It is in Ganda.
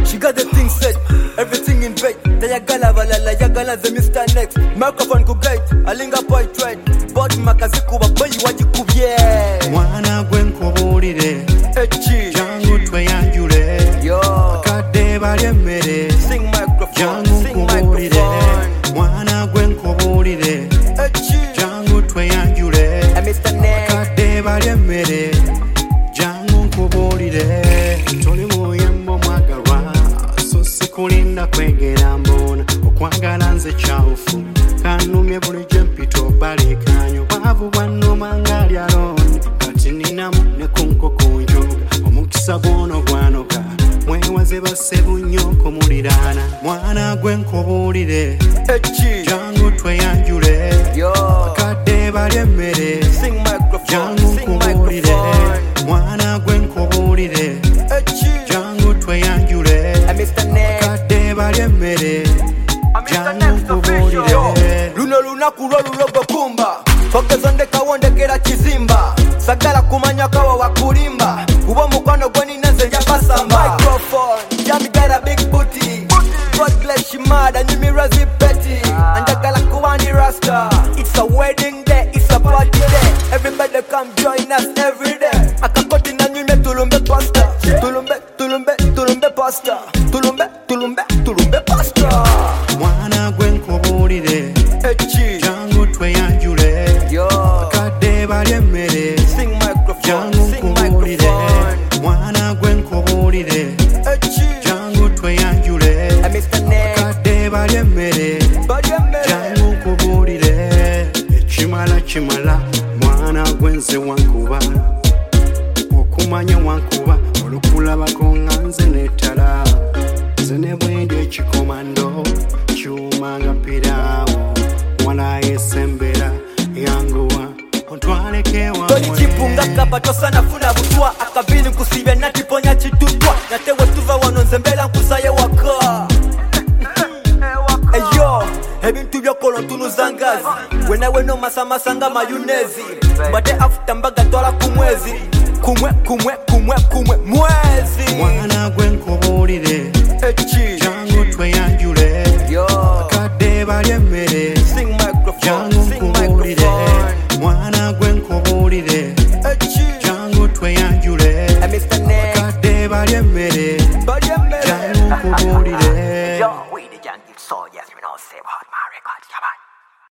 She got the thing set, everything in bed. Tayagala balala, yagala the Mr. Next. Microphone ku gate, alinga boy trade. But makazi kuba boy wajikubye. Mwana gwen kubulire. Echi. Jangu twe yanjule. Yo. Akade balyemere. Sing microphone, Jangu sing kubulire. microphone. Mwana gwen kubulire. Echi. Jangu twe yanjule. Mr. Next. Akade balyemere. Jangu kubulire. Toli muyembo mwagalwa. So sikulinda kwegera mbona. Okwagala nze kyawufu. Kanumye bulijjo mpita obalekanyo. Bwavu bwannuma ngali aloni. Kati ninamu ne kunkoko njoga. Omukisa gwono gwanoga. Mwewaze basebu nnyo kumuliraana. Mwana gwe nkubulire. Echi. Jangu tweyanjule. Yo. Akadde balya emmere. Sing microphone, Jangu sing nkubulire. microphone. Mwana gwe nkubulire. Echi. Jangu tweyanjule. Mr. Next. Akadde balya emmere. Jangu nkubulire. Luno lunaku lwo lulogo kumba. Fogezo ndeka wondekera kizimba. Sagala kumanya kawa wakulimba. Ubo mukwano gweni neze njabasamba. Microphone, Jamie got a big booty. God bless you mother, nyimi razi petty. Andagala kuwani rasta. It's a wedding day, it's a party day. Everybody come join us every day. Akakoti na nyime tulumbe pasta. Tulumbe, tulumbe, tulumbe pasta. Tulumbe, tulumbe, tulumbe pasta. Mwana gwe nkubulire. Echi. Jangu tweyanjule. Yo. Akadde balya emmere. Sing microphone, Jangu sing nkubulire. microphone. Mwana gwe nkubulire. Echi. Jangu tweyanjule. Mr. Next. Akadde balya emmere. Jangu nkubulire. Ekimala kimala. Mwana gwe nze wankuba. Okumanya wankuba. Olukulabako nga nze nettala. Nze ne bwendya ekikomando. Kyuma nga piraawo. Wana yesembera yanguwa. Ontwaleke wamwe. Toli chipunga kapa tosana funa butwa. Akabini kusibya natiponya chitutwa. Natewe tuva wano nzembela nkusaye waka. Eyo, ebintu byokolo tunuzangazi. Wenawe no masamasa nga mayonezi. Bate after mbaga twala kumwezi. Kumwe, kumwe,